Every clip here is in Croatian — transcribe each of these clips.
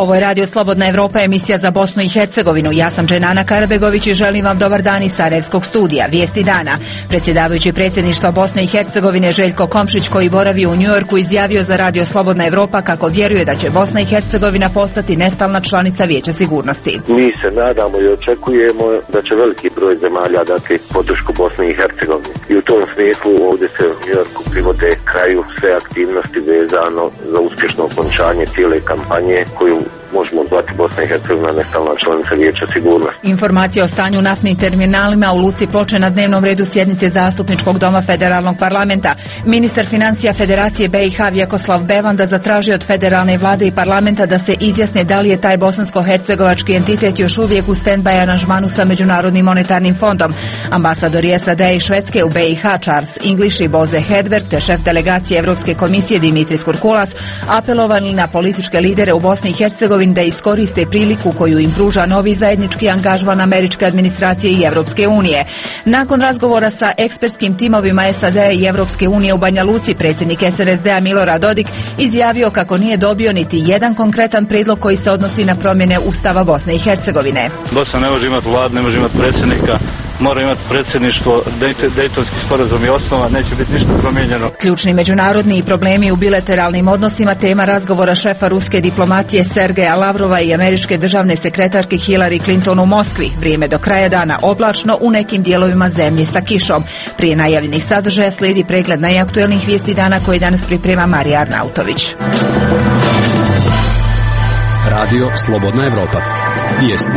Ovo je Radio Slobodna Evropa, emisija za Bosnu i Hercegovinu. Ja sam Dženana Karabegović i želim vam dobar dan iz Sarajevskog studija. Vijesti dana. Predsjedavajući predsjedništva Bosne i Hercegovine Željko Komšić, koji boravi u Njujorku, izjavio za Radio Slobodna Evropa kako vjeruje da će Bosna i Hercegovina postati nestalna članica Vijeća sigurnosti. Mi se nadamo i očekujemo da će veliki broj zemalja dati podršku Bosni i Hercegovini. I u tom smislu ovdje se u Njujorku privode kraju sve aktivnosti vezano za uspješno okončanje cijele kampanje koju možemo zvati Bosna i Hercegovina nestalna članica Vijeća sigurnosti. Informacija o stanju naftnim terminalima u luci Ploče na dnevnom redu sjednice Zastupničkog doma Federalnog parlamenta. Ministar financija Federacije BiH Vjekoslav Bevanda zatražio od federalne vlade i parlamenta da se izjasne da li je taj bosansko-hercegovački entitet još uvijek u stand-by aranžmanu sa Međunarodnim monetarnim fondom. Ambasadori SAD i Švedske u BiH Charles English i Boze Hedberg te šef delegacije Europske komisije Dimitris Kurkulas apelovali na političke lidere u Bosni i Hercegovini da iskoriste priliku koju im pruža novi zajednički angažman američke administracije i Europske unije. Nakon razgovora sa ekspertskim timovima SAD i Europske unije u Banja Luci, predsjednik SNSD-a Milorad Dodik izjavio kako nije dobio niti jedan konkretan prijedlog koji se odnosi na promjene Ustava Bosne i Hercegovine. Bosna ne može imati vladu, ne može imati predsjednika, mora imati predsjedništvo, Dejtonski sporazum je osnova, neće biti ništa promijenjeno. Ključni međunarodni problemi u bilateralnim odnosima tema razgovora šefa ruske diplomatije Sergeja Lavrova i američke državne sekretarke Hillary Clinton u Moskvi. Vrijeme do kraja dana oblačno, u nekim dijelovima zemlje sa kišom. Prije najavljenih sadržaja slijedi pregled najaktuelnijih vijesti dana koji danas priprema Marija Arnautović. Radio Slobodna Evropa. Vijesti.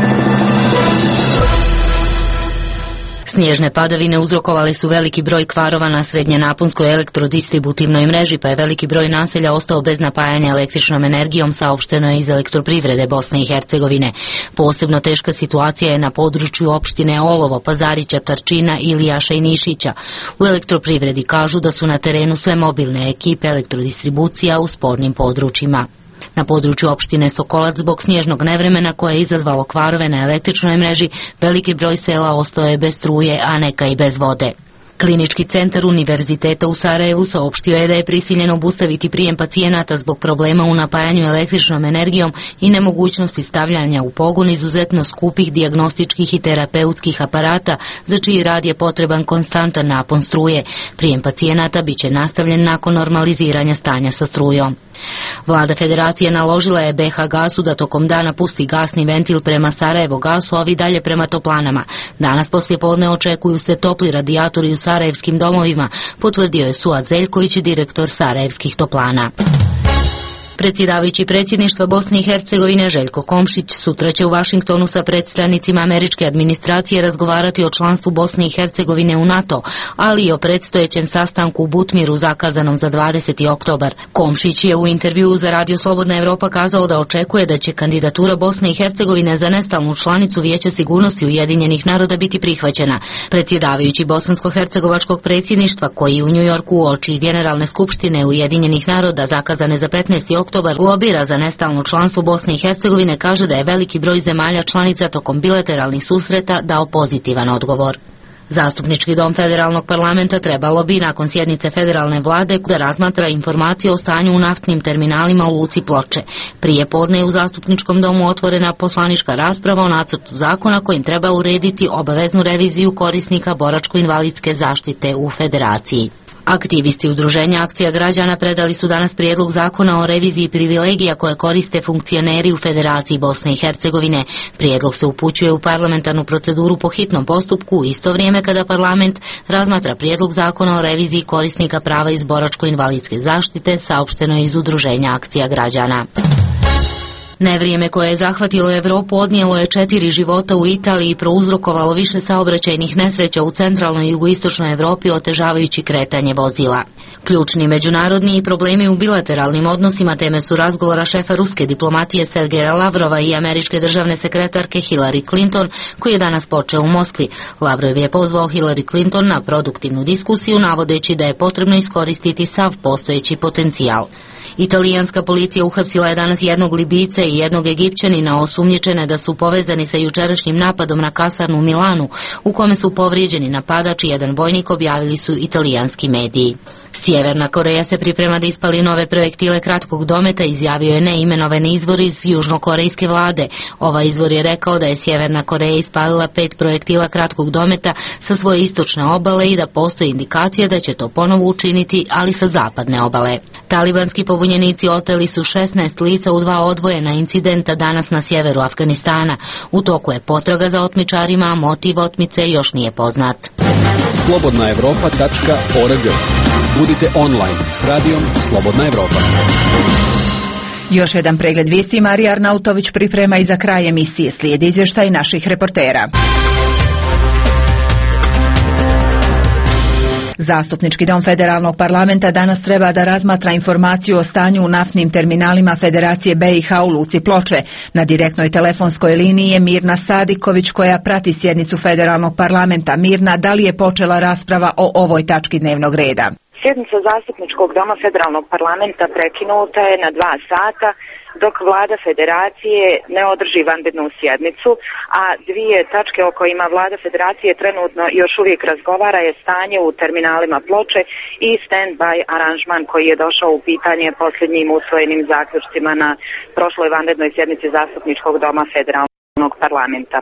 Snježne padavine uzrokovali su veliki broj kvarova na srednjenaponskoj elektrodistributivnoj mreži, pa je veliki broj naselja ostao bez napajanja električnom energijom, saopšteno je iz Elektroprivrede Bosne i Hercegovine. Posebno teška situacija je na području opštine Olovo, Pazarića, Tarčina, Ilijaša i Nišića. U Elektroprivredi kažu da su na terenu sve mobilne ekipe elektrodistribucija u spornim područjima. Na području opštine Sokolac zbog snježnog nevremena koje je izazvalo kvarove na električnoj mreži, veliki broj sela ostao je bez struje, a neka i bez vode. Klinički centar Univerziteta u Sarajevu saopštio je da je prisiljen obustaviti prijem pacijenata zbog problema u napajanju električnom energijom i nemogućnosti stavljanja u pogon izuzetno skupih dijagnostičkih i terapeutskih aparata, za čiji rad je potreban konstantan napon struje. Prijem pacijenata biće nastavljen nakon normaliziranja stanja sa strujom. Vlada Federacije naložila je BH Gasu da tokom dana pusti gasni ventil prema Sarajevo Gasu, a ovi dalje prema toplanama. Danas poslijepodne očekuju se topli radijatori u sarajevskim domovima, potvrdio je Suad Zeljković, direktor sarajevskih toplana. Predsjedavajući predsjedništva Bosne i Hercegovine Željko Komšić sutra će u Vašingtonu sa predstavnicima američke administracije razgovarati o članstvu Bosne i Hercegovine u NATO, ali i o predstojećem sastanku u Butmiru zakazanom za 20. oktobar. Komšić je u intervjuu za Radio Slobodna Evropa kazao da očekuje da će kandidatura Bosne i Hercegovine za nestalnu članicu Vijeća sigurnosti Ujedinjenih naroda biti prihvaćena. Predsjedavajući bosansko-hercegovačkog predsjedništva, koji u Njujorku uoči Generalne skupštine Ujedinjenih naroda zakazane za 15. oktobar lobira za nestalno članstvo Bosne i Hercegovine, kaže da je veliki broj zemalja članica tokom bilateralnih susreta dao pozitivan odgovor. Zastupnički dom Federalnog parlamenta trebalo bi nakon sjednice federalne vlade da razmatra informacije o stanju u naftnim terminalima u luci Ploče. Prije podne je u Zastupničkom domu otvorena poslanička rasprava o nacrtu zakona kojim treba urediti obaveznu reviziju korisnika boračko-invalidske zaštite u Federaciji. Aktivisti Udruženja Akcija građana predali su danas prijedlog zakona o reviziji privilegija koje koriste funkcioneri u Federaciji Bosne i Hercegovine. Prijedlog se upućuje u parlamentarnu proceduru po hitnom postupku u isto vrijeme kada parlament razmatra prijedlog zakona o reviziji korisnika prava iz boračko-invalidske zaštite, saopšteno je iz Udruženja Akcija građana. Nevrijeme koje je zahvatilo Europu odnijelo je 4 života u Italiji i prouzrokovalo više saobraćajnih nesreća u centralnoj i jugoistočnoj Europi, otežavajući kretanje vozila. Ključni međunarodni problemi u bilateralnim odnosima teme su razgovora šefa ruske diplomatije Sergeja Lavrova i američke državne sekretarke Hillary Clinton, koji je danas počeo u Moskvi. Lavrov je pozvao Hillary Clinton na produktivnu diskusiju, navodeći da je potrebno iskoristiti sav postojeći potencijal. Italijanska policija uhapsila je danas jednog Libijca i jednog Egipćanina osumnjičene da su povezani sa jučerašnjim napadom na kasarnu u Milanu, u kome su povrijeđeni napadač i jedan vojnik, objavili su italijanski mediji. Sjeverna Koreja se priprema da ispali nove projektile kratkog dometa, izjavio je neimenovani izvor iz južnokorejske vlade. Ovaj izvor je rekao da je Sjeverna Koreja ispalila 5 projektila kratkog dometa sa svoje istočne obale i da postoji indikacija da će to ponovo učiniti, ali sa zapadne obale. Talibanski pobunjenici oteli su 16 lica u 2 odvojena incidenta danas na sjeveru Afganistana. U toku je potraga za otmičarima, a motiv otmice još nije poznat. slobodnaevropa.org. Budite online s radijom Slobodna Evropa. Još jedan pregled vijesti Marija Arnautović priprema i za kraj emisije slijedi izvještaj naših reportera. Zastupnički dom Federalnog parlamenta danas treba da razmatra informaciju o stanju u naftnim terminalima Federacije BiH u luci Ploče. Na direktnoj telefonskoj liniji je Mirna Sadiković koja prati sjednicu Federalnog parlamenta. Mirna, da li je počela rasprava o ovoj tački dnevnog reda? Sjednica Zastupničkog doma Federalnog parlamenta prekinuta je na 2 sata, dok vlada Federacije ne održi vanrednu sjednicu, a 2 tačke o kojima vlada Federacije trenutno još uvijek razgovara je stanje u terminalima Ploče i stand-by aranžman koji je došao u pitanje posljednjim usvojenim zaključcima na prošloj vanrednoj sjednici Zastupničkog doma Federalnog parlamenta.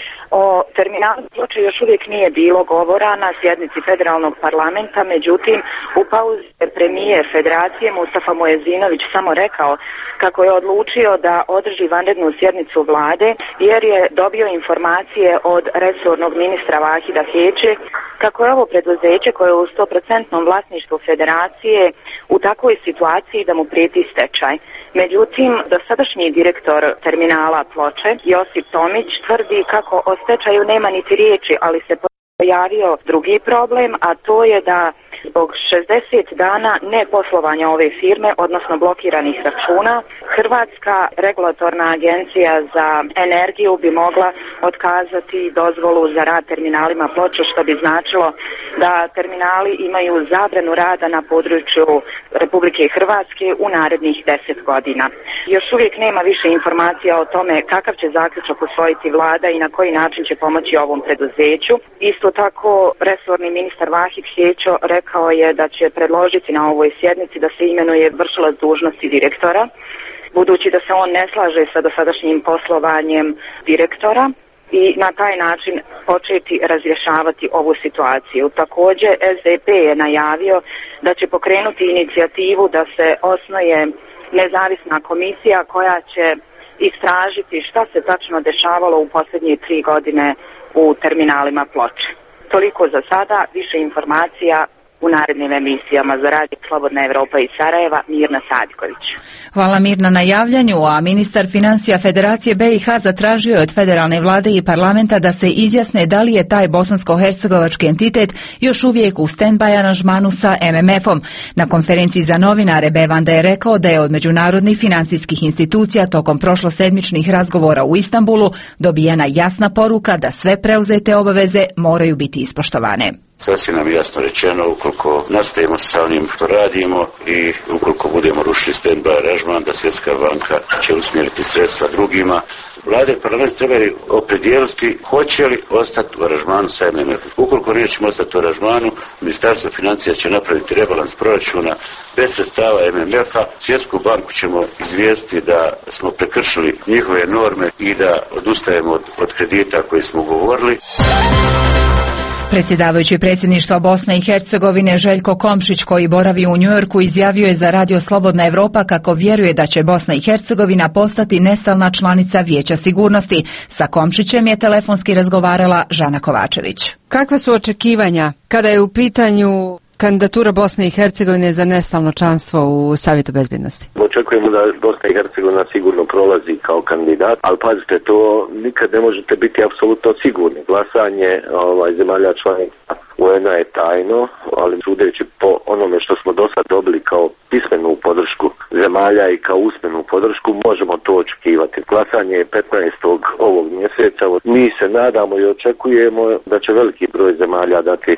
O terminalu Ploče još uvijek nije bilo govora na sjednici Federalnog parlamenta, međutim u pauzi premijer Federacije Mustafa Muezinović samo rekao kako je odlučio da održi vanrednu sjednicu vlade jer je dobio informacije od resornog ministra Vahida Heće kako je ovo preduzeće koje je u 100% vlasništvu Federacije u takvoj situaciji da mu prijeti stečaj. Međutim, dosadašnji direktor terminala Ploče, Josip Tomić, tvrdi kako o stečaju nema niti riječi, ali se pojavio drugi problem, a to je da zbog 60 dana neposlovanja ove firme, odnosno blokiranih računa, Hrvatska regulatorna agencija za energiju bi mogla otkazati dozvolu za rad terminalima Ploče, što bi značilo da terminali imaju zabranu rada na području Republike Hrvatske u narednih 10 godina. Još uvijek nema više informacija o tome kakav će zaključak usvojiti vlada i na koji način će pomoći ovom preduzeću. Isto tako, resorni ministar Vahid Hećo rekao je da će predložiti na ovoj sjednici da se imenuje vršilac dužnosti direktora, budući da se on ne slaže sa dosadašnjim poslovanjem direktora i na taj način početi razrješavati ovu situaciju. Također, SDP je najavio da će pokrenuti inicijativu da se osnuje nezavisna komisija koja će istražiti šta se tačno dešavalo u posljednje 3 godine u terminalima Ploče. Toliko za sada, više informacija u narednim emisijama. Za radio Slobodna Evropa iz Sarajeva, Mirna Sadiković. Hvala Mirna na javljanju, a ministar financija Federacije BiH zatražio je od federalne vlade i parlamenta da se izjasne da li je taj bosansko-hercegovački entitet još uvijek u stand-by aranžmanu sa MMF-om. Na konferenciji za novinare Bevanda je rekao da je od međunarodnih financijskih institucija tokom prošlosedmičnih razgovora u Istanbulu dobijena jasna poruka da sve preuzete obaveze moraju biti ispoštovane. Sasvim nam jasno rečeno, ukoliko nastavimo sa onim što radimo i ukoliko budemo rušili stand-by aranžman, da Svjetska banka će usmjeriti sredstva drugima. Vlade i parlament trebaju opredijeliti hoće li ostati u aranžmanu sa MMF-om. Ukoliko nećemo ostati u aranžmanu, Ministarstvo financija će napraviti rebalans proračuna bez sredstava MMF-a. Svjetsku banku ćemo izvijestiti da smo prekršili njihove norme i da odustajemo od kredita koje smo ugovorili. Predsjedavajući predsjedništva Bosne i Hercegovine Željko Komšić, koji boravi u Njujorku, izjavio je za radio Slobodna Evropa kako vjeruje da će Bosna i Hercegovina postati nestalna članica Vijeća sigurnosti. Sa Komšićem je telefonski razgovarala Žana Kovačević. Kakva su očekivanja kada je u pitanju kandidatura Bosne i Hercegovine za nestalno članstvo u Savjetu bezbjednosti? Očekujemo da Bosna i Hercegovina sigurno prolazi kao kandidat, ali pazite, to nikad ne možete biti apsolutno sigurni. Glasanje zemalja članica UN-a je tajno, ali sudeći po onome što smo do sad dobili kao pismenu podršku zemalja i kao usmenu podršku, možemo to očekivati. Glasanje je 15. ovog mjeseca. Mi se nadamo i očekujemo da će veliki broj zemalja dati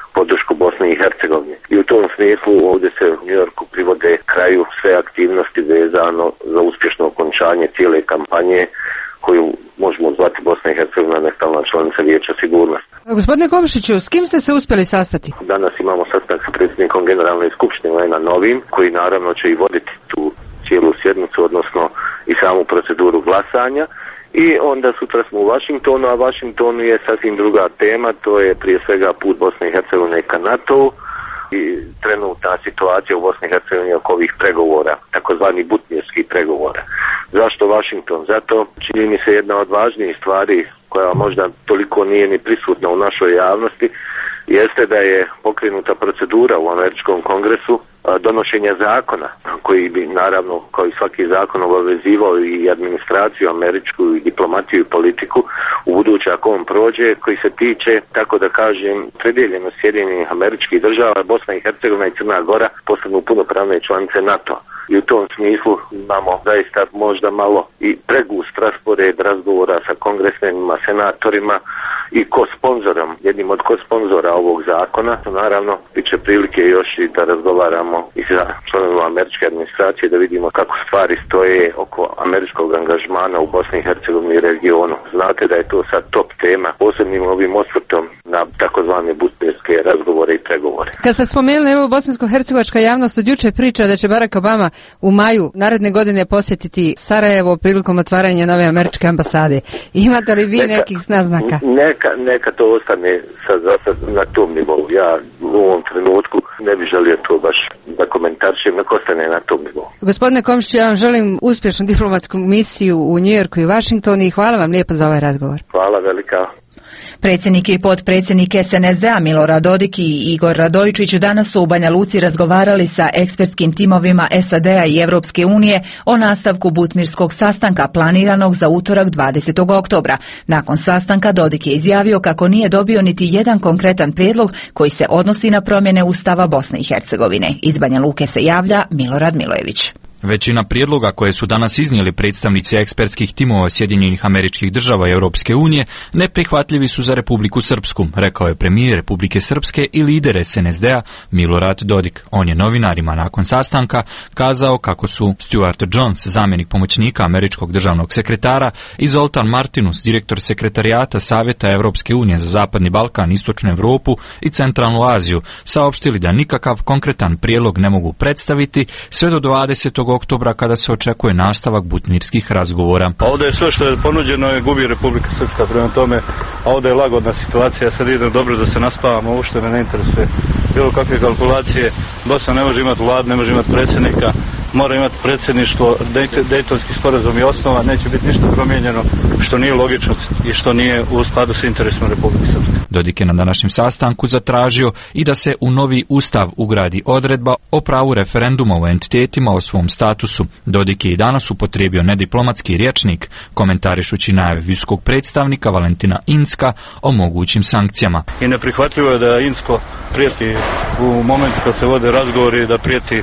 podršku Bosne i Hercegovine. I u tom smislu ovdje se u New Yorku privode kraju sve aktivnosti vezano za uspješno okončanje cijele kampanje koju možemo zvati Bosna i Hercegovina nestalna članica Vijeća sigurnosti. Gospodine Komšiću, s kim ste se uspjeli sastati? Danas imamo sastanak sa predsjednikom Generalne skupštine Lena Novim, koji naravno će i voditi tu cijelu sjednicu, odnosno i samu proceduru glasanja. I onda sutra smo u Vašingtonu, a Vašingtonu je sasvim druga tema, to je prije svega put Bosne i Hercegovine ka NATO-u i trenutna situacija u Bosni i Hercegovini oko ovih pregovora, takozvani butmirskih pregovora. Zašto Vašington? Zato čini mi se jedna od važnijih stvari koja možda toliko nije ni prisutna u našoj javnosti, jeste da je pokrenuta procedura u Američkom kongresu donošenja zakona koji bi naravno kao i svaki zakon obavezivao i administraciju američku i diplomatiju i politiku u buduće ako on prođe, koji se tiče, tako da kažem, predijeljenost Sjedinjenih Američkih Država, Bosna i Hercegovina i Crna Gora postanu punopravne članice NATO. I u tom smislu imamo zaista možda malo i pregust raspored razgovora sa kongresmenima, senatorima i ko-sponzorom, jednim od ko-sponzora ovog zakona. Naravno, bit će prilike još i da razgovaramo i sa članovima američke administracije da vidimo kako stvari stoje oko američkog angažmana u Bosni i Hercegovini i regionu. Znate da je to sad top tema, posebnim ovim osvrtom na takozvane butmirske razgovore i pregovore. Kad ste spomenuli, evo, bosansko-hercegovačka javnost od juče priča da će Barack Obama u maju naredne godine posjetiti Sarajevo prilikom otvaranja nove američke ambasade. Imate li vi nekih naznaka? Neka to ostane sad na tom nivou. Ja u ovom trenutku ne bih želio to baš da komentaršim, nek ostane na tom nivou. Gospodine Komšić, ja vam želim uspješnu diplomatsku misiju u New Yorku i Washingtonu i hvala vam lijepo za ovaj razgovor. Hvala velika. Predsjednik i potpredsjednik SNSD-a Milorad Dodik i Igor Radojičić danas su u Banja Luci razgovarali sa ekspertskim timovima SAD-a i Europske unije o nastavku butmirskog sastanka planiranog za utorak 20. oktobra. Nakon sastanka Dodik je izjavio kako nije dobio niti jedan konkretan prijedlog koji se odnosi na promjene Ustava Bosne i Hercegovine. Iz Banja Luke se javlja Milorad Milojević. Većina prijedloga koje su danas iznijeli predstavnici ekspertskih timova Sjedinjenih Američkih Država i Europske unije neprihvatljivi su za Republiku Srpsku, rekao je premijer Republike Srpske i lider SNSD-a Milorad Dodik. On je novinarima nakon sastanka kazao kako su Stuart Jones, zamjenik pomoćnika američkog državnog sekretara, i Zoltan Martinus, direktor sekretarijata Savjeta Europske unije za Zapadni Balkan, Istočnu Europu i Centralnu Aziju, saopštili da nikakav konkretan prijedlog ne mogu predstaviti sve do 20. oktobra kada se očekuje nastavak butmirskih razgovora. A ovdje je sve što je ponuđeno i gubi Republika Srpska, prema tome, a ovdje je lagodna situacija, ja sad idem dobro da se naspavamo, ovo što me ne interesuje. Bilo kakve kalkulacije, Bosna ne može imati vladu, ne može imati predsjednika, mora imati predsjedništvo, Dejtonski sporazum je osnova, neće biti ništa promijenjeno što nije logično i što nije u skladu sa interesima Republike Srpske. Dodik je na današnjem sastanku zatražio i da se u novi ustav ugradi odredba o pravu referenduma u entitetima o svom statusu. Dodik je i danas upotrijebio nediplomatski rječnik, komentarišući najave visokog predstavnika Valentina Incka o mogućim sankcijama. I neprihvatljivo je da Incko prijeti u momentu kad se vode razgovori, da prijeti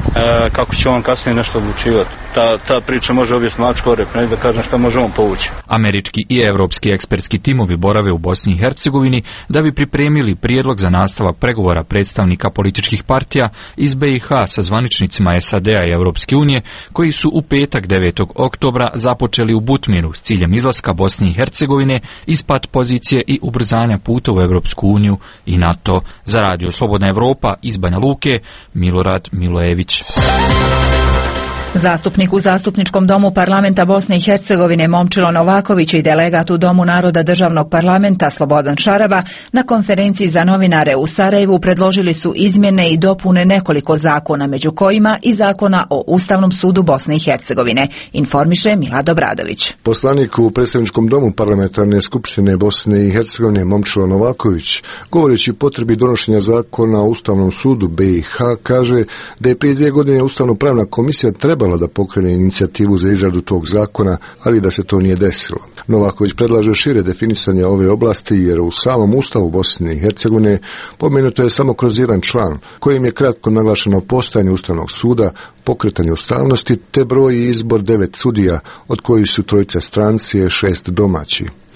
kako će on kasnije nešto odlučivati. Ta priča može objesti mač korep, ne da kažem šta može on povući. Američki i evropski ekspertski timovi borave u Bosni i Hercegovini da bi pripremili prijedlog za nastavak pregovora predstavnika političkih partija iz BiH sa zvaničnicima SAD-a i Europske unije, koji su u petak 9. oktobra započeli u Butmiru s ciljem izlaska Bosne i Hercegovine iz pat pozicije i ubrzanja puta u Europsku uniju i NATO. Za Radio Slobodna Evropa iz Banja Luke, Milorad Milojević. Zastupnik u Zastupničkom domu parlamenta Bosne i Hercegovine Momčilo Novaković i delegat u Domu naroda državnog parlamenta Slobodan Šaraba na konferenciji za novinare u Sarajevu predložili su izmjene i dopune nekoliko zakona, među kojima i zakona o Ustavnom sudu Bosne i Hercegovine, informiše Milad Obradović. Poslanik u Predstavničkom domu parlamentarne skupštine Bosne i Hercegovine Momčilo Novaković, govoreći o potrebi donošenja zakona o Ustavnom sudu BiH, kaže da je prije 2 godine Ustavno-pravna komisija trebala da pokrene inicijativu za izradu tog zakona, ali da se to nije desilo. Novaković predlaže šire definisanje ove oblasti jer u samom Ustavu Bosne i Hercegovine pomenuto je samo kroz jedan član, kojim je kratko naglašeno postojanje Ustavnog suda, pokretanje ustavnosti te broj i izbor 9 sudija, od kojih su 3 stranci, 6 domaći.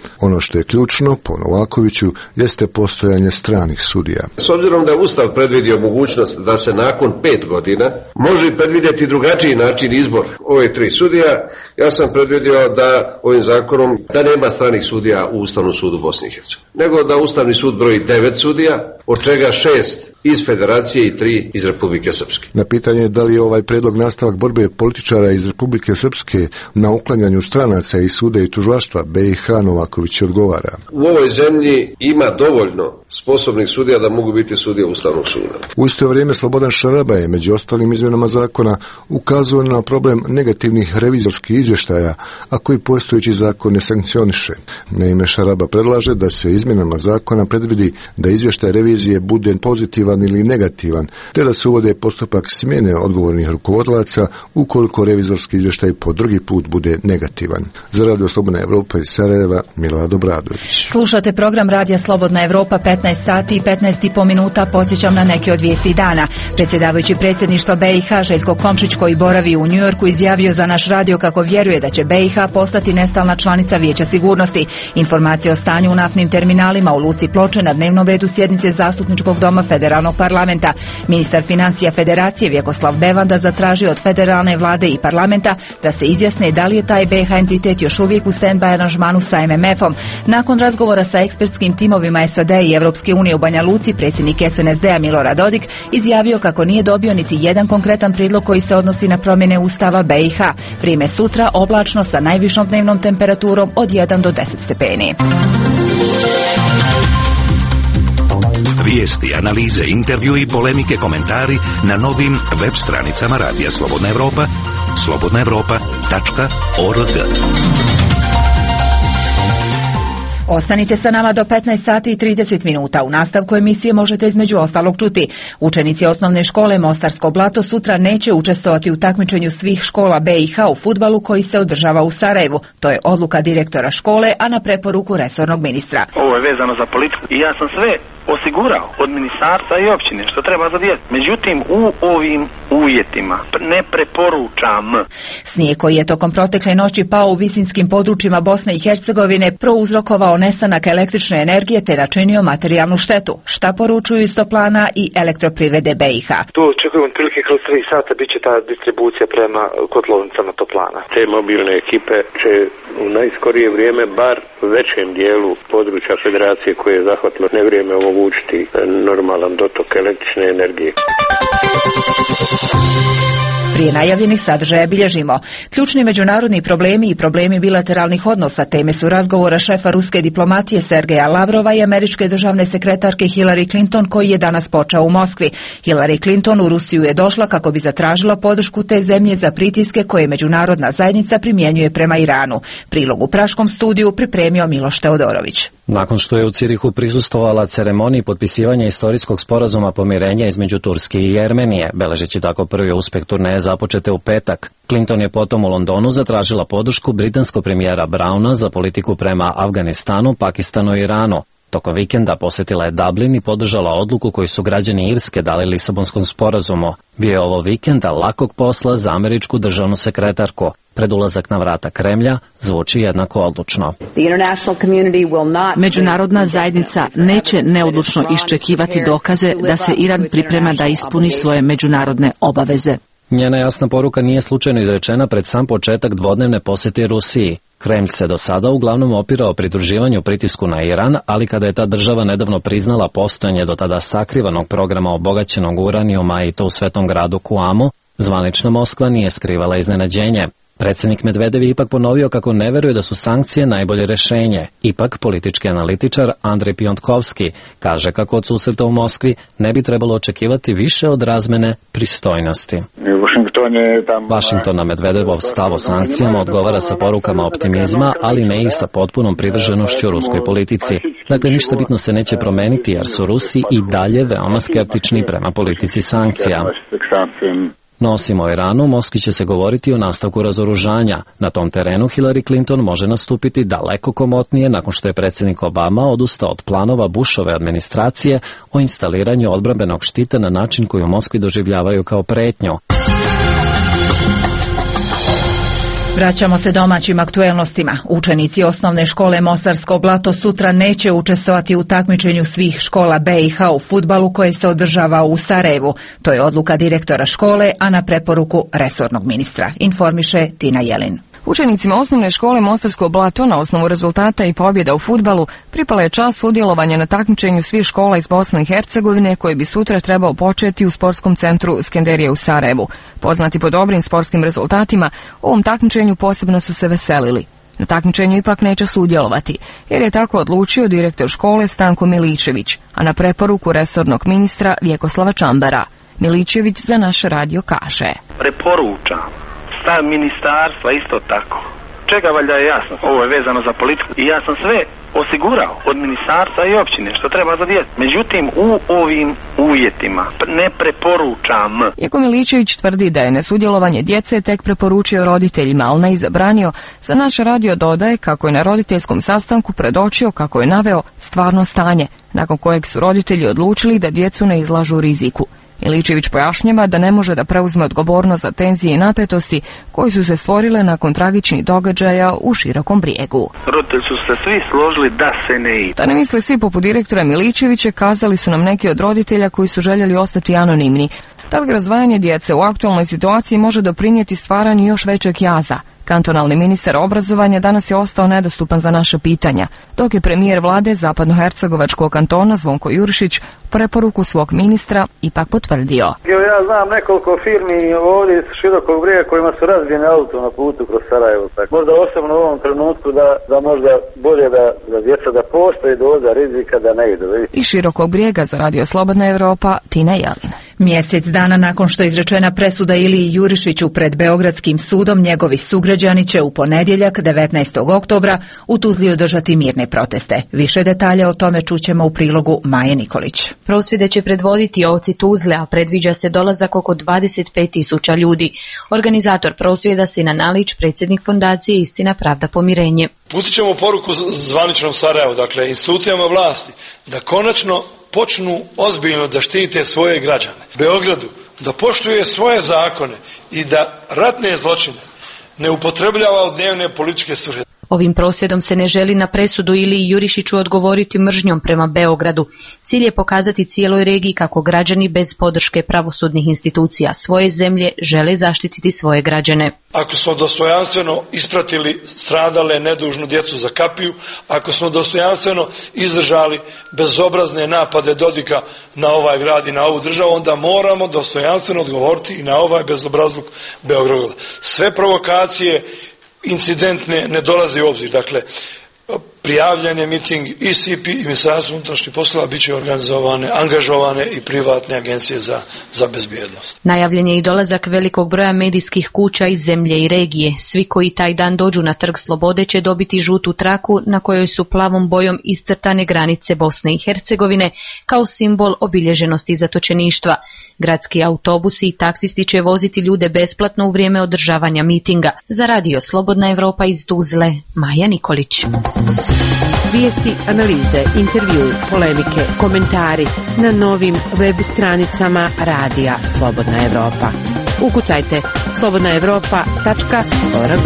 Ono što je ključno, po Novakoviću, jeste postojanje stranih sudija. S obzirom da Ustav predvidio mogućnost da se nakon 5 godina može predvidjeti drugačiji način izbor ove 3 sudija, ja sam predvidio da ovim zakonom da nema stranih sudija u Ustavnom sudu Bosne i Hercegovine, nego da Ustavni sud broji 9 sudija, od čega 6 iz Federacije i 3 iz Republike Srpske. Na pitanje da li je ovaj predlog nastavak borbe političara iz Republike Srpske na uklanjanju stranaca iz suda i tužilaštva BiH, Novaković odgovara. U ovoj zemlji ima dovoljno sposobnih sudija da mogu biti sudije Ustavnog suda. U isto vrijeme Slobodan Šaraba je među ostalim izmjenama zakona ukazao na problem negativnih revizorskih izvještaja, a koji postojeći zakon ne sankcioniše. Naime, Šaraba predlaže da se izmjenama zakona predvidi da izvještaj revizije bude pozitivan ili negativan, te da se uvode postupak smjene odgovornih rukovodilaca ukoliko revizorski izvještaj po drugi put bude negativan. Za Radio Slobodna Evropa iz Sarajeva, Milado Bradović. Slušate program Radija Slobodna Evropa, 15 sati i 15,5 minuta. Podsjećam na neke od vijesti dana. Predsjedavajući predsjedništva BiH Željko Komšić, koji boravi u Njujorku, izjavio za naš radio kako vjeruje da će BiH postati nestalna članica Vijeća sigurnosti. Informacije o stanju u naftnim terminalima u luci Ploče na dnevnom redu sjednice Zastupničkog doma Federalnog parlamenta. Ministar financija Federacije Vjekoslav Bevanda zatražio od federalne vlade i parlamenta da se izjasne da li je taj BiH entitet još uvijek u stand-by aranžmanu sa MMF-om. Nakon razgovora sa ekspertskim timovima SAD i Europske unije u Banja Luci, predsjednik SNSD-a Milorad Dodik izjavio kako nije dobio niti jedan konkretan prijedlog koji se odnosi na promjene Ustava BiH. Vrijeme sutra oblačno sa najvišom dnevnom temperaturom od 1 do 10 stepeni. Vijesti, analize, intervju i polemike, komentari na novim web stranicama Radija Slobodna Evropa, slobodnaevropa.org. Ostanite sa nama do 15 sati i 30 minuta. U nastavku emisije možete između ostalog čuti. Učenici osnovne škole Mostarsko Blato sutra neće učestvovati u takmičenju svih škola BiH u fudbalu koji se održava u Sarajevu. To je odluka direktora škole, a na preporuku resornog ministra. Ovo je vezano za politiku i ja sam sve osigurao od ministarstva i općine što treba za djecu. Međutim, u ovim uvjetima ne preporučam. Snijeg koji je tokom protekle noći pao u visinskim područjima Bosne i Hercegovine prouzrokovao nestanak električne energije te načinio materijalnu štetu. Šta poručuju iz Toplana i Elektroprivrede BiH? Tu očekujem otprilike kroz 3 sata bit će ta distribucija prema kotlovnicama Toplana. Te mobilne ekipe će u najskorije vrijeme bar većem dijelu područja federacije koje je zahvatilo nevrijeme omogućiti normalan dotok električne energije. Prije najavljenih sadržaja bilježimo. Ključni međunarodni problemi i problemi bilateralnih odnosa teme su razgovora šefa ruske diplomatije Sergeja Lavrova i američke državne sekretarke Hillary Clinton koji je danas počeo u Moskvi. Hillary Clinton u Rusiju je došla kako bi zatražila podršku te zemlje za pritiske koje međunarodna zajednica primjenjuje prema Iranu. Prilog u Praškom studiju pripremio Miloš Teodorović. Nakon što je u Cirihu prisustvovala ceremoniji potpisivanja istorijskog sporazuma pomirenja između Turske i Jermenije, beležeći tako prvi uspjeh turneje započete u petak, Clinton je potom u Londonu zatražila podršku britanskog premijera Browna za politiku prema Afganistanu, Pakistanu i Iranu. Tokom vikenda posjetila je Dublin i podržala odluku koju su građani Irske dali Lisabonskom sporazumu. Bio je ovo vikenda lakog posla za američku državnu sekretarku. Pred ulazak na vrata Kremlja zvuči jednako odlučno. Međunarodna zajednica neće neodlučno iščekivati dokaze da se Iran priprema da ispuni svoje međunarodne obaveze. Njena jasna poruka nije slučajno izrečena pred sam početak dvodnevne posjete Rusiji. Kremlj se do sada uglavnom opirao pridruživanju pritisku na Iran, ali kada je ta država nedavno priznala postojanje do tada sakrivanog programa obogaćenog uranijuma i to u svetom gradu Kuamu, zvanična Moskva nije skrivala iznenađenje. Predsjednik Medvedev je ipak ponovio kako ne vjeruje da su sankcije najbolje rješenje. Ipak politički analitičar Andrej Piontkovski kaže kako od susreta u Moskvi ne bi trebalo očekivati više od razmene pristojnosti. Washington na Medvedevov stav o sankcijama odgovara sa porukama optimizma, ali ne i sa potpunom privrženošću ruskoj politici. Dakle, ništa bitno se neće promijeniti jer su Rusi i dalje veoma skeptični prema politici sankcija. No osim o Iranu, u Moskvi će se govoriti o nastavku razoružanja. Na tom terenu Hillary Clinton može nastupiti daleko komotnije nakon što je predsjednik Obama odustao od planova Bushove administracije o instaliranju odbrambenog štita na način koji u Moskvi doživljavaju kao pretnju. Vraćamo se domaćim aktuelnostima. Učenici osnovne škole Mostarsko Blato sutra neće učestvovati u takmičenju svih škola BiH u fudbalu koje se održava u Sarajevu. To je odluka direktora škole, a na preporuku resornog ministra, informiše Tina Jelin. Učenicima osnovne škole Mostarsko Blato na osnovu rezultata i pobjeda u fudbalu pripala je čast sudjelovanja na takmičenju svih škola iz Bosne i Hercegovine koji bi sutra trebao početi u sportskom centru Skenderije u Sarajevu. Poznati po dobrim sportskim rezultatima, ovom takmičenju posebno su se veselili. Na takmičenju ipak neće sudjelovati, jer je tako odlučio direktor škole Stanko Miličević, a na preporuku resornog ministra Vjekoslava Čambara. Miličević za naš radio kaže: Preporučam stav ministarstva isto tako. Čega valjda je jasno? Ovo je vezano za politiku i ja sam sve osigurao od ministarstva i općine što treba za djecu. Međutim, u ovim uvjetima ne preporučam. Iako Miličević tvrdi da je nesudjelovanje djece tek preporučio roditeljima, ali ne i zabranio, za naš radio dodaje kako je na roditeljskom sastanku predočio kako je naveo stvarno stanje, nakon kojeg su roditelji odlučili da djecu ne izlažu riziku. Miličević pojašnjava da ne može da preuzme odgovornost za tenzije i napetosti koji su se stvorile nakon tragičnih događaja u Širokom Brijegu. Roditelji su se svi složili da se ne ide. Da ne misle svi poput direktora Miličevića, kazali su nam neki od roditelja koji su željeli ostati anonimni. Tako razdvajanje djece u aktualnoj situaciji može doprinijeti stvaranju još većeg jaza. Kantonalni ministar obrazovanja danas je ostao nedostupan za naša pitanja, dok je premijer vlade Zapadnohercegovačkog kantona Zvonko Jurišić preporuku svog ministra ipak potvrdio. Ja znam nekoliko firmi ovdje iz Širokog Brijega kojima su razbijene auto na putu kroz Sarajevo. Možda osobno u ovom trenutku da možda bolje da djeca da postoji doza rizika da ne idu. Iz Širokog Brijega za Radio Slobodna Evropa, Tina Jelin. Mjesec dana nakon što je izrečena presuda Iliji Jurišiću pred Beogradskim sudom, njegovi sugrađani će u ponedjeljak 19. oktobra u Tuzli održati mirne proteste. Više detalja o tome čućemo u prilogu Maje Nikolić. Prosvjede će predvoditi ovci Tuzle, a predviđa se dolazak oko 25.000 ljudi. Organizator prosvjeda Sinan Alić, predsjednik fondacije Istina, pravda, pomirenje. Pustit ćemo poruku zvaničnom Sarajevu, dakle institucijama vlasti, da konačno počnu ozbiljno da štite svoje građane. Beogradu da poštuje svoje zakone i da ratne zločine ne upotrebljava u dnevne političke svrhe. Ovim prosvjedom se ne želi na presudu Iliji Jurišiću odgovoriti mržnjom prema Beogradu. Cilj je pokazati cijeloj regiji kako građani bez podrške pravosudnih institucija svoje zemlje žele zaštititi svoje građane. Ako smo dostojanstveno ispratili stradale nedužnu djecu za kapiju, ako smo dostojanstveno izdržali bezobrazne napade Dodika na ovaj grad i na ovu državu, onda moramo dostojanstveno odgovoriti i na ovaj bezobrazluk Beograda. Sve provokacije incidentne ne dolazi u obzir. Dakle, prijavljen je miting i SIP i Ministarstvo unutrašnjih poslova, bit će angažovane i privatne agencije za bezbjednost. Najavljen je i dolazak velikog broja medijskih kuća iz zemlje i regije. Svi koji taj dan dođu na Trg Slobode će dobiti žutu traku na kojoj su plavom bojom iscrtane granice Bosne i Hercegovine kao simbol obilježenosti zatočeništva. Gradski autobusi i taksisti će voziti ljude besplatno u vrijeme održavanja mitinga. Za Radio Slobodna Evropa iz Tuzle, Maja Nikolić. Vijesti, analize, intervju, polemike, komentari na novim web stranicama Radija Slobodna Evropa. Ukucajte slobodnaevropa.org.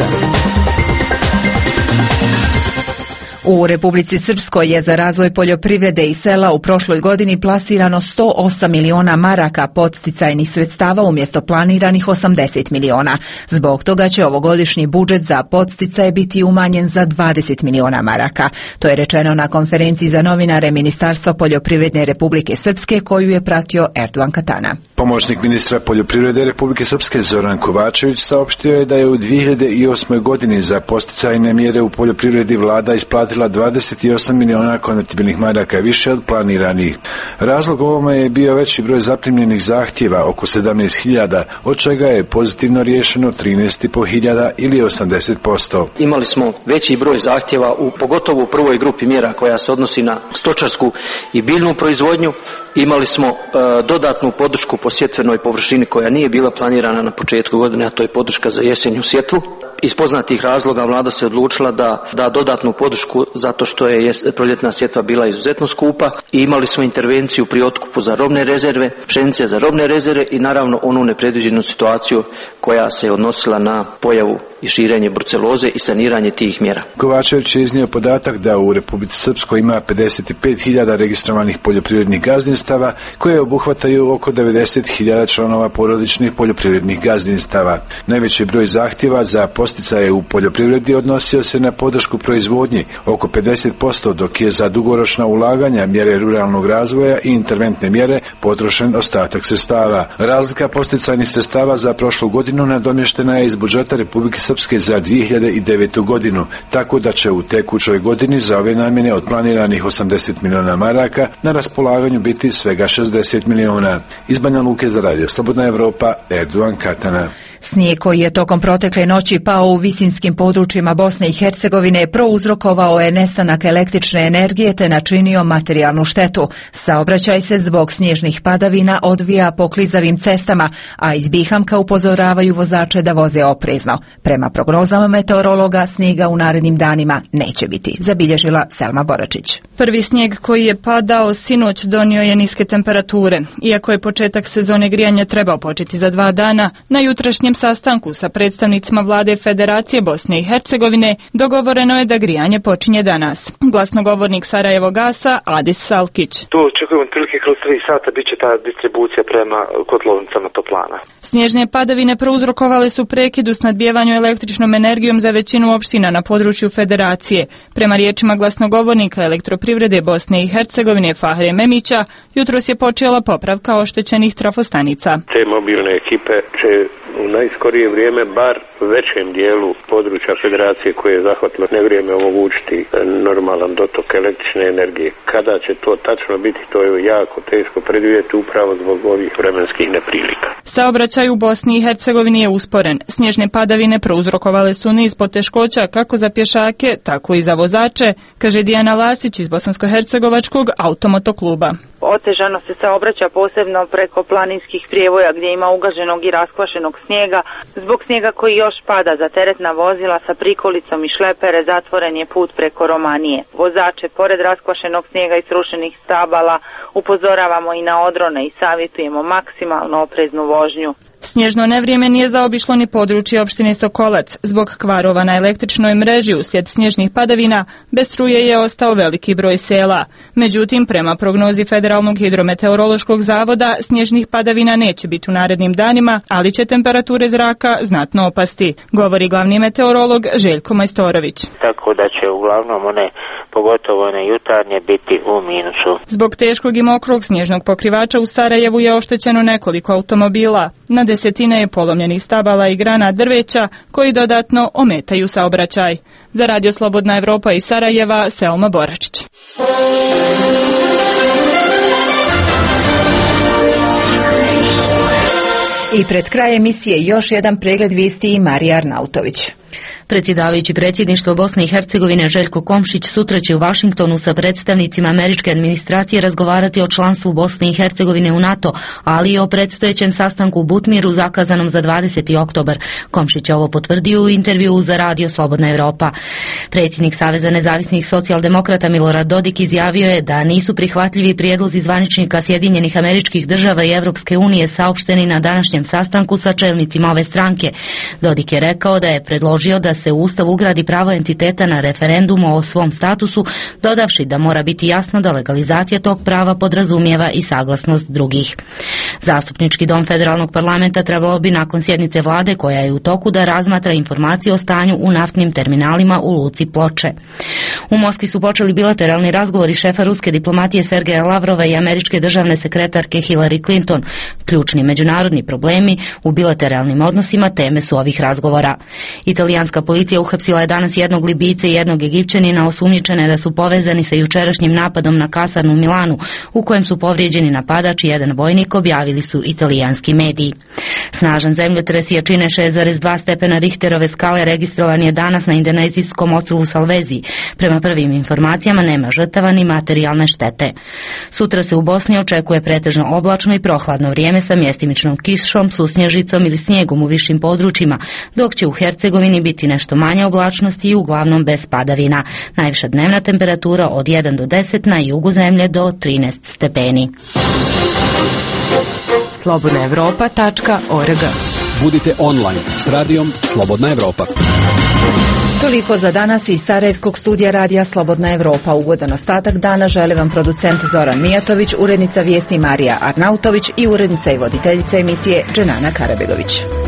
U Republici Srpskoj je za razvoj poljoprivrede i sela u prošloj godini plasirano 108 miliona maraka podsticajnih sredstava umjesto planiranih 80 miliona. Zbog toga će ovogodišnji budžet za podsticaje biti umanjen za 20 miliona maraka. To je rečeno na konferenciji za novinare Ministarstva poljoprivredne Republike Srpske koju je pratio Erdogan Katana. Pomoćnik ministra poljoprivrede Republike Srpske Zoran Kovačević saopštio je da je u 2008. godini za podsticajne mjere u poljoprivredi vlada isplatila 28 miliona konvertibilnih maraka više od planiranih. Razlog ovome je bio veći broj zaprimljenih zahtjeva, oko 17.000, od čega je pozitivno riješeno 13.500 ili 80%. Imali smo veći broj zahtjeva, pogotovo u prvoj grupi mjera koja se odnosi na stočarsku i biljnu proizvodnju. Imali smo dodatnu podršku po sjetvenoj površini koja nije bila planirana na početku godine, a to je podrška za jesenju sjetvu. Iz poznatih razloga vlada se odlučila da da dodatnu podršku zato što je proljetna sjetva bila izuzetno skupa i imali smo intervenciju pri otkupu za robne rezerve, pšenice za robne rezerve i naravno onu nepredviđenu situaciju koja se odnosila na pojavu i širenje bruceloze i saniranje tih mjera. Kovačević je iznio podatak da u Republici Srpskoj ima 55.000 registrovanih poljoprivrednih gazdinstava koje obuhvataju oko 90.000 članova porodičnih poljoprivrednih gazdinstava. Najveći broj zahtjeva za posticaje u poljoprivredi odnosio se na podršku proizvodnji, oko 50%, dok je za dugoročna ulaganja, mjere ruralnog razvoja i interventne mjere potrošen ostatak sredstava. Razlika posticajnih sredstava za prošlu godinu nadomještena je iz budžeta Republike Srpske za 2009. godinu, tako da će u tekućoj godini za ove namjene od planiranih 80 milijuna maraka na raspolaganju biti svega 60 milijuna. Iz Banja Luke za Radio Slobodna Evropa, Erdogan Katana. Snijeg koji je tokom protekle noći pao u visinskim područjima Bosne i Hercegovine prouzrokovao je nestanak električne energije te načinio materijalnu štetu. Saobraćaj se zbog snježnih padavina odvija po klizavim cestama, a iz Bihamka upozoravaju vozače da voze oprezno. Prema prognozama meteorologa, snijega u narednim danima neće biti, zabilježila Selma Boračić. Prvi snijeg koji je padao sinoć donio je niske temperature. Iako je početak sezone grijanja trebao početi za 2 dana, na jutrašnjem sastanku sa predstavnicima vlade Federacije Bosne i Hercegovine dogovoreno je da grijanje počinje danas. Glasnogovornik Sarajevo Gasa Adis Salkić. Tu očekujemo otprilike kroz 3 sata bit će ta distribucija prema kotlovnicama toplana. Snježne padavine prouzrokovale su prekid u snabdijevanju električnom energijom za većinu opština na području Federacije. Prema riječima glasnogovornika Elektroprivrede Bosne i Hercegovine Fahre Memića, jutros je počela popravka oštećenih trafostanica. Te mobilne ekipe će u najskorije vrijeme bar većem dijelu područja Federacije koje je zahvatilo nevrijeme omogućiti normalan dotok električne energije. Kada će to tačno biti, to je jako teško predvidjeti upravo zbog ovih vremenskih neprilika. Saobraćaj u Bosni i Hercegovini je usporen. Snježne padavine prouzrokovale su niz poteškoća kako za pješake, tako i za vozače, kaže Dijana Lasić iz Bosansko-hercegovačkog automotokluba. Otežano se saobraća posebno preko planinskih prijevoja gdje ima ugaženog i raskvašenog snijega. Zbog snijega koji još pada za teretna vozila sa prikolicom i šlepere zatvoren je put preko Romanije. Vozače, pored raskvašenog snijega i srušenih stabala, upozoravamo i na odrone i savjetujemo maksimalno opreznu vožnju. Snježno nevrijeme nije zaobišlo ni područje opštine Sokolac. Zbog kvarova na električnoj mreži uslijed snježnih padavina bez struje je ostao veliki broj sela. Međutim, prema prognozi Federalnog hidrometeorološkog zavoda, snježnih padavina neće biti u narednim danima, ali će temperature zraka znatno opasti, govori glavni meteorolog Željko Majstorović. Tako da će uglavnom one, pogotovo one jutarnje, biti u minusu. Zbog teškog i mokrog snježnog pokrivača u Sarajevu je oštećeno nekoliko automobila. Na desetine je polomljenih stabala i grana drveća koji dodatno ometaju saobraćaj. Za Radio Slobodna Evropa iz Sarajeva, Selma Boračić. I pred kraj emisije još jedan pregled vijesti i Marija Arnautović. Predsjedavajući predsjedništvo Bosne i Hercegovine Željko Komšić sutra će u Vašingtonu sa predstavnicima američke administracije razgovarati o članstvu Bosne i Hercegovine u NATO, ali i o predstojećem sastanku u Butmiru zakazanom za 20. oktobar. Komšić je ovo potvrdio u intervjuu za Radio Slobodna Evropa. Predsjednik Saveza nezavisnih socijaldemokrata Milorad Dodik izjavio je da nisu prihvatljivi prijedlozi zvaničnika Sjedinjenih Američkih Država i Europske unije saopšteni na današnjem sastanku sa čelnicima ove stranke. Dodik je rekao da je predložio da se u Ustav ugradi pravo entiteta na referendumu o svom statusu, dodavši da mora biti jasno da legalizacija tog prava podrazumijeva i saglasnost drugih. Zastupnički dom Federalnog parlamenta trebalo bi nakon sjednice vlade koja je u toku da razmatra informacije o stanju u naftnim terminalima u luci Ploče. U Moskvi su počeli bilateralni razgovori šefa ruske diplomatije Sergeja Lavrova i američke državne sekretarke Hillary Clinton. Ključni međunarodni problemi u bilateralnim odnosima teme su ovih razgovora. Italijanska policija uhapsila je danas jednog Libijca i jednog Egipćanina osumnjičene da su povezani sa jučerašnjim napadom na kasarnu u Milanu, u kojem su povrijeđeni napadač i jedan vojnik, objavili su italijanski mediji. Snažan zemljotres jačine 6,2 stepena Richterove skale registrovan je danas na indonezijskom ostrvu Salveziji. Prema prvim informacijama nema žrtava ni materijalne štete. Sutra se u Bosni očekuje pretežno oblačno i prohladno vrijeme sa mjestimičnom kišom, susnježicom ili snijegom u višim područjima, dok će u Hercegovini biti nešto manje oblačnosti i uglavnom bez padavina. Najviša dnevna temperatura od 1 do 10, na jugu zemlje do 13 stepeni. slobodnaevropa.org Budite online s radijom Slobodna Evropa. Toliko za danas iz Sarajevskog studija radija Slobodna Evropa. Ugodan ostatak dana želi vam producent Zoran Mijatović, urednica vijesti Marija Arnautović i urednica i voditeljica emisije Dženana Karabegović.